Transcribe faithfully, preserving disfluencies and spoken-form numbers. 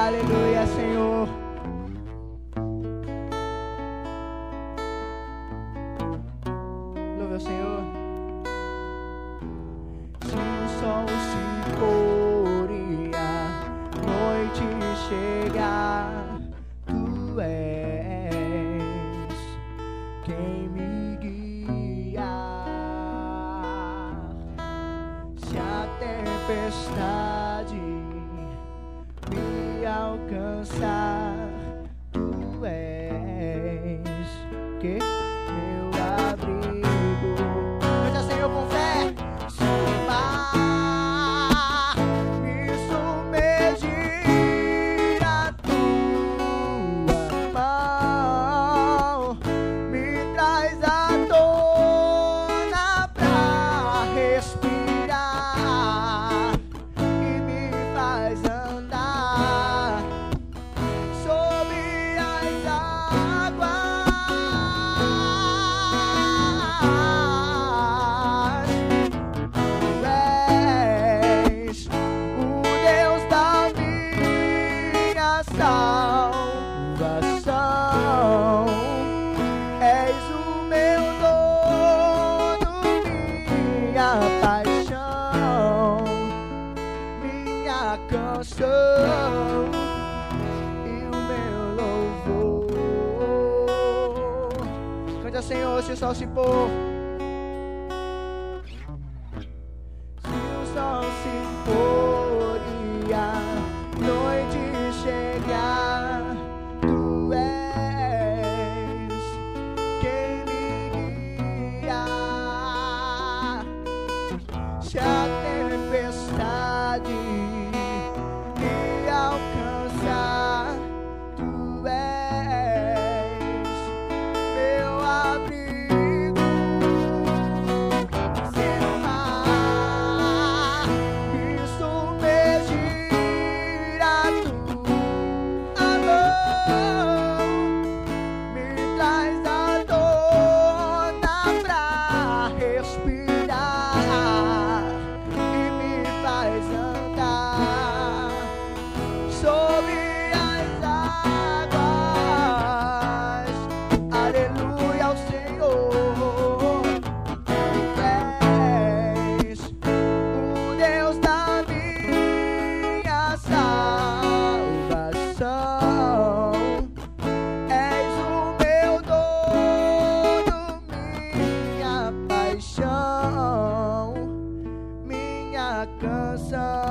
Aleluia, Senhor. Louve ao Senhor. Se o sol se pôr e a noite chegar, tu és quem me guia. Se a tempestade me alcançar, tu és que meu abrigo. Canta, Senhor, com fé. Se o mar me submergir, a tua mão me traz à tona pra respirar e me faz andar sobre as águas. Tu és o Deus da minha salvação. És o meu dono, minha paixão, minha canção e o meu louvor. Canta, Senhor, se o sol se pôr. Se o sol se pôr e a noite chegar, tu és quem me guia. Se a tempestade me alcançar, tu és meu abrigo. Se o mar me submergir, a tua mão me traz à tona pra respirar e me faz andar sobre as águas. Aleluia ao Senhor. Tu és o Deus da minha salvação. És o meu dono, minha paixão, minha canção